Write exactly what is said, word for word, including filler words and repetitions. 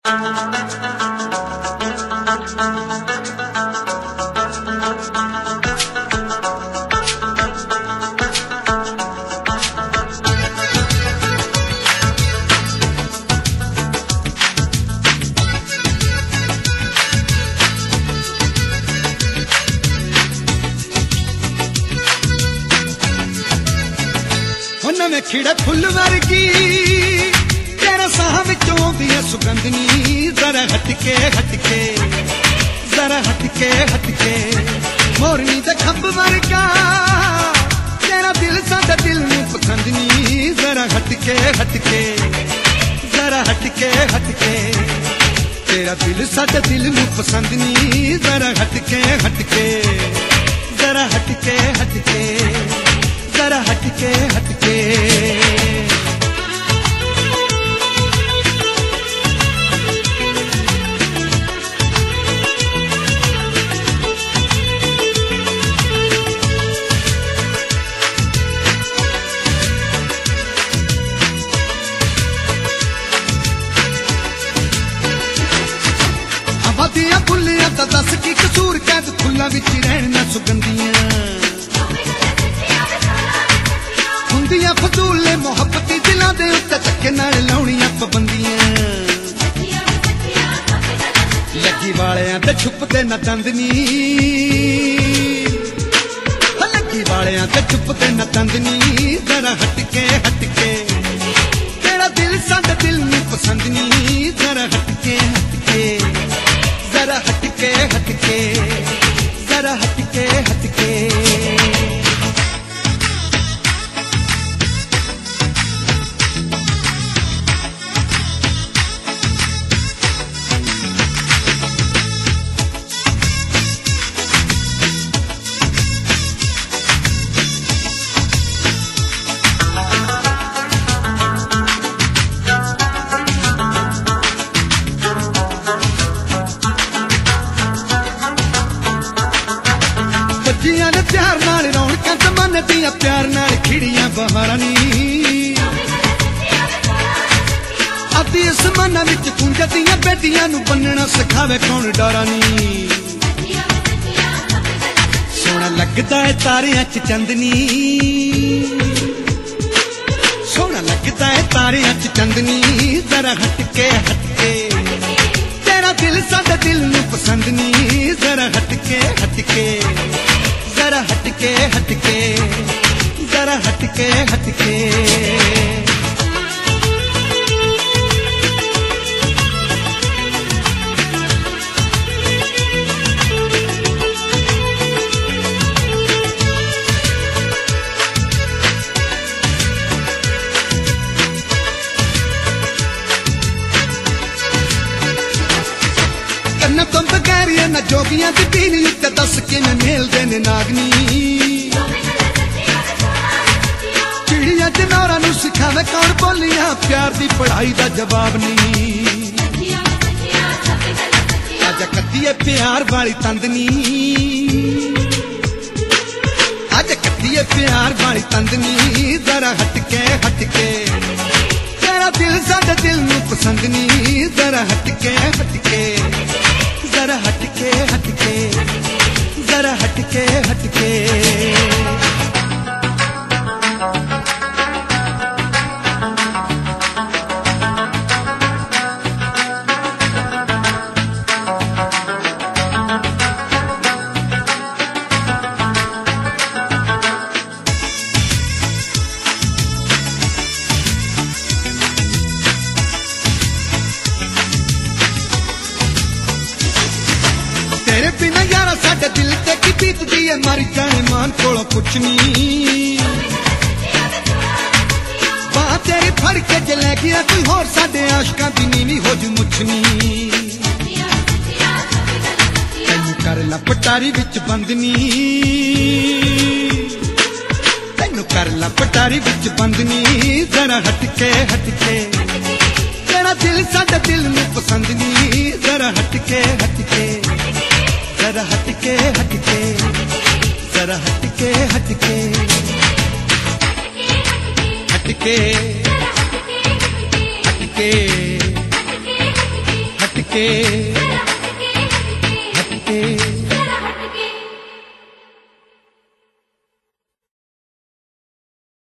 नवें खिड़े फुल वर्गी तेरे साह विचों आउंदी है सुगंधनी। जरा हटके हटके जरा हटके हटके मोरनी दे खंभ वर्गा तेरा दिल साडे दिल नूं पसंद नी। जरा हटके हटके जरा हटके हटके तेरा दिल साडे दिल नूं पसंद नी। जरा हटके हटके जरा हटके हटके जरा हटके हटके आबादियां फुल्लियां दा दस की कसूर कैद फुल्लां विच रहना सुगंधियां हुंदियां फजूले मोहब्बती दिलां दे उत्ते धक्के नाल लाउणियां पाबंदियां। लगी वालियां ते छुपदे न तंदनी लगी वालियां ते छुपदे न तंदनी। जरा हटके हटके तेरा दिल साडे दिल नूं पसंद नी। जरा हटके हटके जरा हटके हटके जरा हटके हटके जियां ने प्यार नाल रौनकां जमाने दियां प्यार नाल खिड़ियां बहारां नी। अद्धी असमानां विच कुंजदियां बेटियां नूं बन्नना सिखावे कौन डरा नी। सोहना लगदा है तारियां च चंदनी सोहना लगदा है तारियां च चंदनी। जरा हटके हटके तेरा दिल साडे दिल नूं पसंद नी। जरा हटके हटके जरा हटके हटके जरा हटके हटके कन्ना तुम बगैरिया न जोगियां दी पीनी उत्ते दस के न मेल देने नागनी। चिड़िया जनौरा नूं सिखावे कौन बोलियां प्यार दी पढ़ाई दा जवाब नी। अज कद्दिए प्यार वाली तंदनी अज कद्दिए प्यार वाली तंदनी। जरा हटके हटके तेरा दिल साडे दिल नूं पसंद नी। जरा हटके हटके जरा हटके हटके जरा हटके हटके तेरे बिना यारा साडे दिल ते की बीतदी है मर जाने मान कोलों कुछ नी। बाह तेरी फड़ के जे लै गया कोई होर साडे आशकां दी नीवी हो जू मुछनी। तैनू कर ला पटारी विच बंदनी तैनू कर ला पटारी विच बंदनी। जरा हटके हटके तेरा दिल साडे दिल नूं पसंद नी। जरा हटके हटके जरा हटके हटके जरा हटके हटके हटके हटके हटके